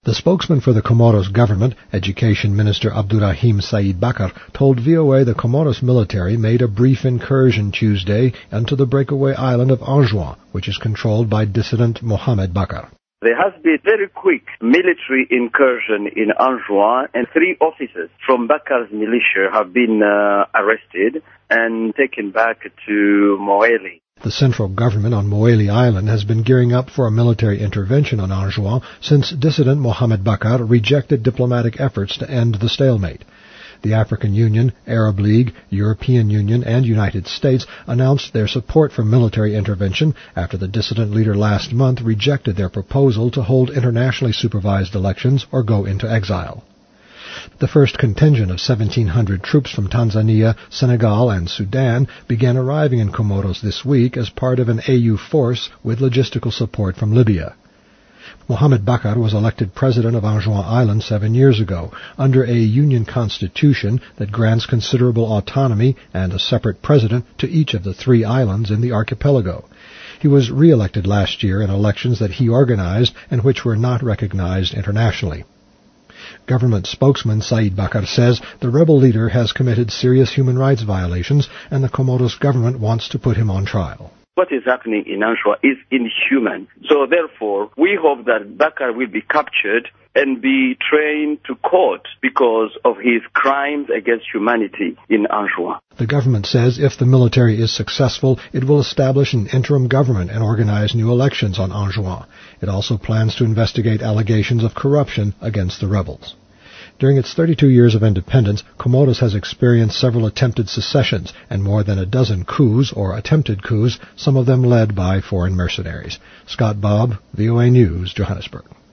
The spokesman for the Comoros government, Education Minister Abdurrahim Said Bakar, told VOA the Comoros military made a brief incursion Tuesday into the breakaway island of Anjouan, which is controlled by dissident Mohamed Bakar. There has been a very quick military incursion in Anjouan, and 3 officers from Bakar's militia have been arrested and taken back to Moeli. The central government on Moeli Island has been gearing up for a military intervention on Anjouan since dissident Mohamed Bakar rejected diplomatic efforts to end the stalemate. The African Union, Arab League, European Union, and United States announced their support for military intervention after the dissident leader last month rejected their proposal to hold internationally supervised elections or go into exile. The first contingent of 1,700 troops from Tanzania, Senegal, and Sudan began arriving in Comoros this week as part of an AU force with logistical support from Libya. Mohamed Bakar was elected president of Anjouan Island 7 years ago, under a union constitution that grants considerable autonomy and a separate president to each of the 3 islands in the archipelago. He was re-elected last year in elections that he organized and which were not recognized internationally. Government spokesman Said Bakar says the rebel leader has committed serious human rights violations and the Comoros government wants to put him on trial. What is happening in Anjouan is inhuman. So therefore, we hope that Bakar will be captured and be trained to court because of his crimes against humanity in Anjouan. The government says if the military is successful, it will establish an interim government and organize new elections on Anjouan. It also plans to investigate allegations of corruption against the rebels. During its 32 years of independence, Comoros has experienced several attempted secessions and more than a dozen coups or attempted coups, some of them led by foreign mercenaries. Scott Bobb, VOA News, Johannesburg.